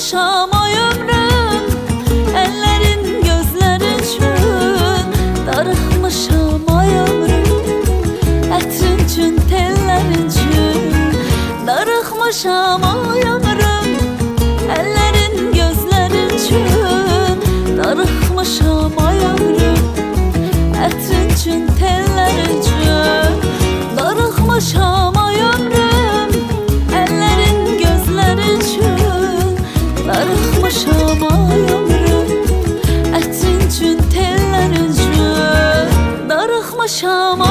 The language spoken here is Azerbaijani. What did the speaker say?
Darıxmışam ay ömrüm, əllərin gözlərin üçün. Darıxmışam ay ömrüm, ətrin üçün, tellərin üçün. Darıxmışam ay ömrüm, əllərin gözlərin üçün. Darıxmışam ay ömrüm, ətrin üçün, tellərin üçün. Darıxmışam ay ömrüm, əllərin gözlərin üçün. Darıxmışam ay ömrüm, ətrin üçün, tellərin üçün. Darıxmışam